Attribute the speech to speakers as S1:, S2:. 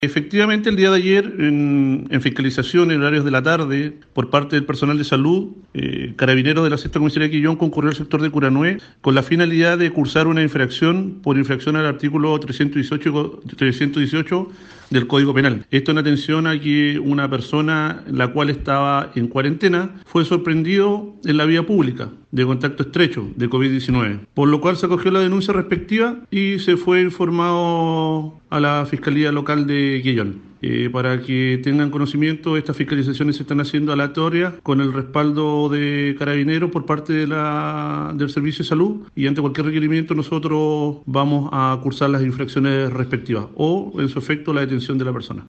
S1: Efectivamente, el día de ayer, en fiscalización en horarios de la tarde, por parte del personal de salud, Carabineros de la Sexta Comisaría de Quillón concurrió al sector de Curanué con la finalidad de cursar una infracción por infracción al artículo 318 del Código Penal. Esto en atención a que una persona, la cual estaba en cuarentena, fue sorprendido en la vía pública de contacto estrecho de COVID-19, por lo cual se acogió la denuncia respectiva y se fue informado a la Fiscalía Local de Quillón. Para que tengan conocimiento, estas fiscalizaciones se están haciendo aleatorias con el respaldo de Carabineros por parte del Servicio de Salud, y ante cualquier requerimiento nosotros vamos a cursar las infracciones respectivas o, en su efecto, la detención de la persona.